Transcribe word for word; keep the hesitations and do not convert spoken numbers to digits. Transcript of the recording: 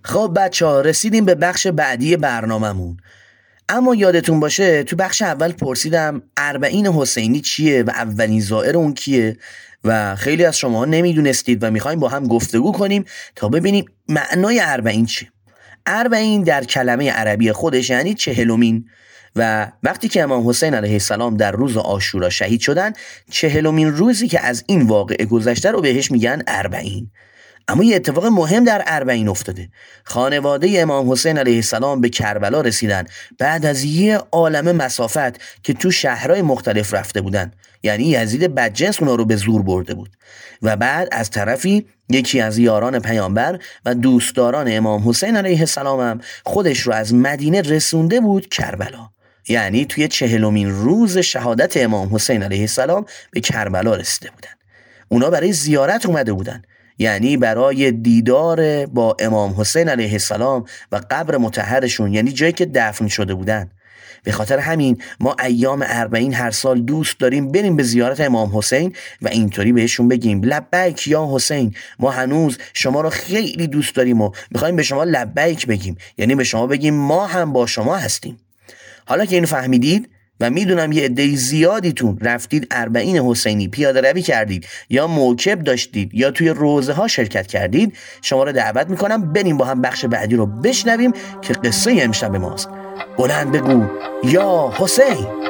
خب بچه ها رسیدیم به بخش بعدی برناممون. اما یادتون باشه تو بخش اول پرسیدم اربعین حسینی چیه و اولین زائر اون کیه و خیلی از شما نمیدونستید و میخوایم با هم گفتگو کنیم تا ببینیم معنای اربعین چیه. اربعین در کلمه عربی خودش یعنی چهلمین و وقتی که امام حسین علیه السلام در روز عاشورا شهید شدن، چهلمین روزی که از این واقعه گذشته رو بهش میگن اربعین. اما یه اتفاق مهم در اربعین افتاده. خانواده امام حسین علیه السلام به کربلا رسیدن بعد از یه عالمه مسافت که تو شهرهای مختلف رفته بودن، یعنی یزید بدجنس اونا رو به زور برده بود. و بعد از طرفی یکی از یاران پیامبر و دوستداران امام حسین علیه السلام هم خودش رو از مدینه رسونده بود کربلا، یعنی توی چهلمین روز شهادت امام حسین علیه السلام به کربلا رسیده بودن. اونا برای زیارت اومده بودن، یعنی برای دیدار با امام حسین علیه السلام و قبر مطهرشون، یعنی جایی که دفن شده بودن. به خاطر همین ما ایام اربعین هر سال دوست داریم بریم به زیارت امام حسین و اینطوری بهشون بگیم لبیک یا حسین، ما هنوز شما رو خیلی دوست داریم و میخوایم به شما لبیک بگیم، یعنی به شما بگیم ما هم با شما هستیم. حالا که اینو فهمیدید و میدونم یه عده زیادیتون رفتید اربعین حسینی پیاده روی کردید یا موکب داشتید یا توی روزه ها شرکت کردید، شما رو دعوت میکنم بریم با هم بخش بعدی رو بشنویم که قصه امشب ماست. بلند بگو یا حسین.